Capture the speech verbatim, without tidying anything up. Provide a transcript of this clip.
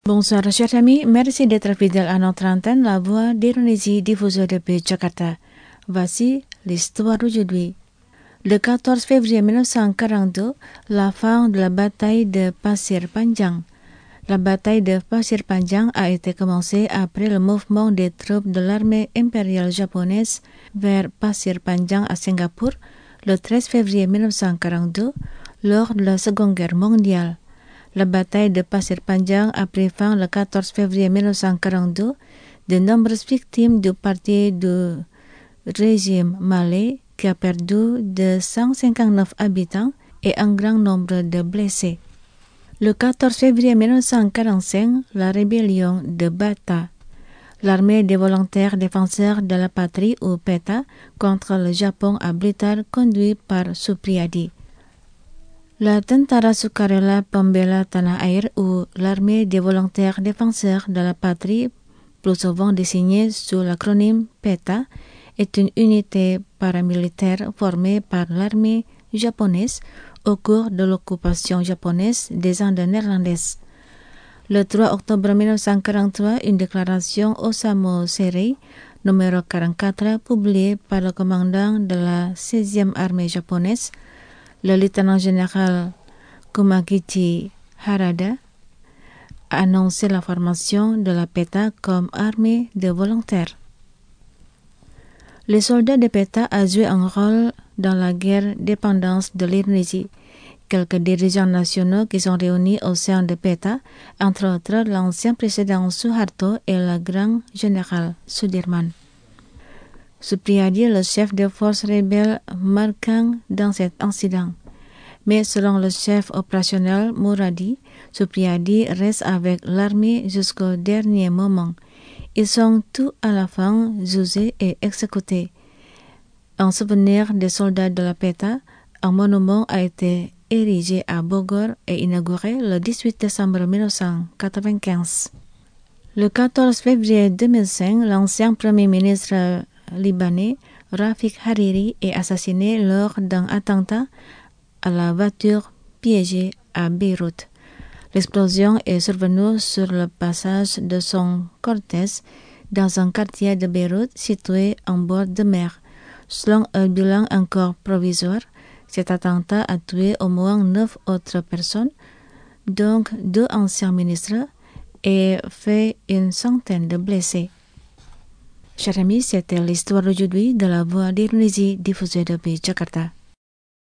Bonsoir chers amis, merci d'être fidèles à notre antenne, la voix d'Indonésie diffusée depuis Jakarta. Voici l'histoire d'aujourd'hui. Le quatorze février mille neuf cent quarante-deux, la fin de la bataille de Pasir Panjang. La bataille de Pasir Panjang a été commencée après le mouvement des troupes de l'armée impériale japonaise vers Pasir Panjang à Singapour le treize février mille neuf cent quarante-deux lors de la Seconde Guerre mondiale. La bataille de Pasir Panjang a pris fin le quatorze février mille neuf cent quarante-deux. De nombreuses victimes du parti du régime malais qui a perdu deux cent cinquante-neuf habitants et un grand nombre de blessés. Le quatorze février mille neuf cent quarante-cinq, la rébellion de Bata, l'armée des volontaires défenseurs de la patrie ou PETA contre le Japon à Blitar conduit par Supriyadi. La Tentara Sukarela Pembela Tanah Air ou l'armée des volontaires défenseurs de la patrie, plus souvent désignée sous l'acronyme PETA, est une unité paramilitaire formée par l'armée japonaise au cours de l'occupation japonaise des Indes néerlandaises. Le trois octobre mille neuf cent quarante-trois, une déclaration Osamu Serei, numéro quarante-quatre, publiée par le commandant de la seizième armée japonaise, le lieutenant-général Kumagichi Harada, a annoncé la formation de la PETA comme armée de volontaires. Les soldats de PETA ont joué un rôle dans la guerre d'indépendance de l'Indonésie. Quelques dirigeants nationaux qui sont réunis au sein de PETA, entre autres l'ancien président Suharto et le grand général Sudirman. Supriyadi, le chef des forces rebelles, marquant dans cet incident. Mais selon le chef opérationnel Muradi, Supriyadi reste avec l'armée jusqu'au dernier moment. Ils sont tous à la fin jugés et exécutés. En souvenir des soldats de la PETA, un monument a été érigé à Bogor et inauguré le dix-huit décembre mille neuf cent quatre-vingt-quinze. Le quatorze février deux mille cinq, l'ancien premier ministre libanais Rafik Hariri est assassiné lors d'un attentat à la voiture piégée à Beyrouth. L'explosion est survenue sur le passage de son cortège dans un quartier de Beyrouth situé en bord de mer. Selon un bilan encore provisoire, cet attentat a tué au moins neuf autres personnes, dont deux anciens ministres, et fait une centaine de blessés. Chers amis, c'était l'histoire d'aujourd'hui de la voix d'Indonésie diffusée depuis Jakarta.